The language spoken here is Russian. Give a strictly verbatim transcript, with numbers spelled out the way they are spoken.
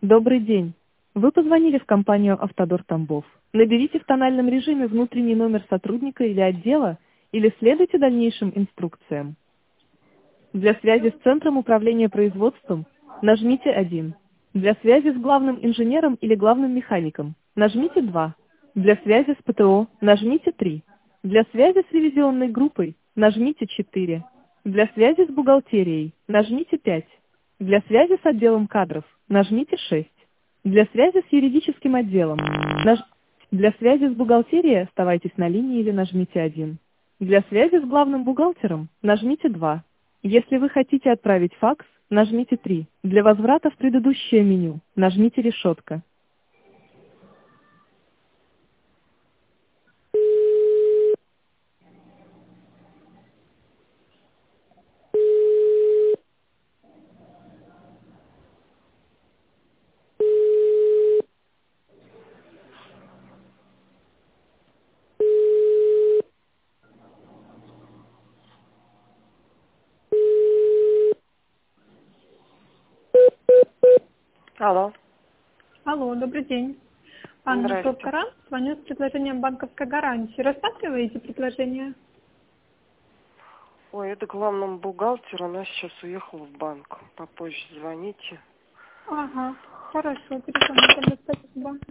Добрый день. Вы позвонили в компанию «Автодор Тамбов». Наберите в тональном режиме внутренний номер сотрудника или отдела, или следуйте дальнейшим инструкциям. Для связи с Центром управления производством нажмите один. Для связи с главным инженером или главным механиком нажмите два. Для связи с ПТО нажмите три. Для связи с ревизионной группой нажмите четыре. Для связи с бухгалтерией нажмите пять. Для связи с отделом кадров нажмите шесть. Для связи с юридическим отделом наж... Для связи с бухгалтерией оставайтесь на линии или нажмите один. Для связи с главным бухгалтером нажмите два. Если вы хотите отправить факс, нажмите три. Для возврата в предыдущее меню нажмите решетка. Алло, Алло, добрый день. Анна здрасте. Прокаран, звоню с предложением банковской гарантии. Рассматриваете предложение? Ой, это главному бухгалтеру, она сейчас уехала в банк. Попозже звоните. Ага, хорошо, перезвоню. Тогда спасибо.